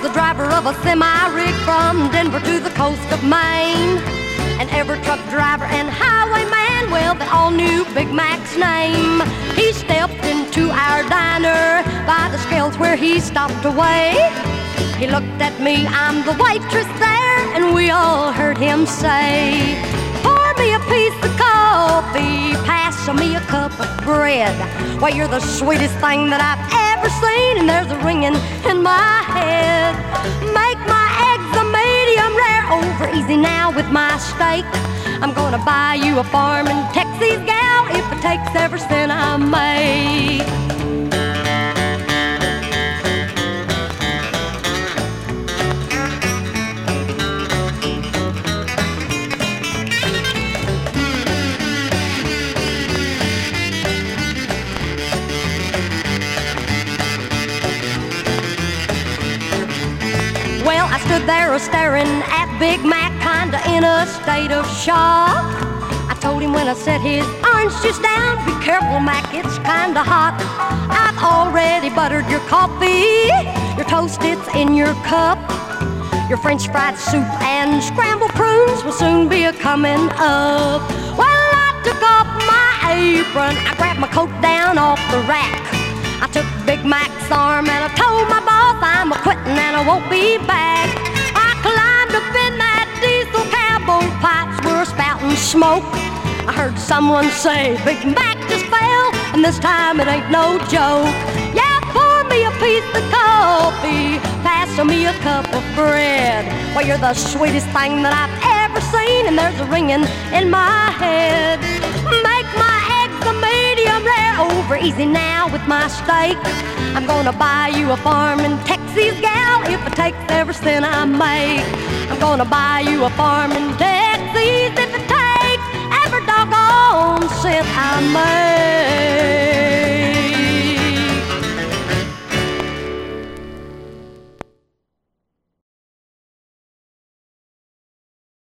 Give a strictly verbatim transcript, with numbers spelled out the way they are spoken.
the driver of a semi-rig from Denver to the coast of Maine. And every truck driver and highwayman, well, they all knew Big Mac's name. He stepped into our diner by the scales where he stopped away. He looked at me, I'm the waitress there, and we all heard him say, pour me a piece of coffee, pass me a cup of bread. Why, you're the sweetest thing that I've ever seen, and there's a ringing in my head. Make my eggs a medium rare, over easy now with my steak. I'm gonna buy you a farm in Texas, gal, if it takes every cent I make. Well, I stood there staring at Big Mac, kinda in a state of shock. I told him when I set his orange juice down, be careful, Mac, it's kinda hot. I've already buttered your coffee, your toast, it's in your cup. Your French fried soup and scrambled prunes will soon be a-coming up. Well, I took off my apron, I grabbed my coat down off the rack. I took Big Mac's arm and I told my boss I'm a-quittin' and I won't be back. I climbed up in that diesel cab, both pipes were spouting smoke. I heard someone say, Big Mac just fell, and this time it ain't no joke. Yeah, pour me a piece of coffee, pass me a cup of bread. Well, you're the sweetest thing that I've ever seen, and there's a ringing in my head. Make my eggs a medium rare, over easy now with my steak. I'm gonna buy you a farm in Texas, gal, if it takes every cent I make. I'm gonna buy you a farm in Texas.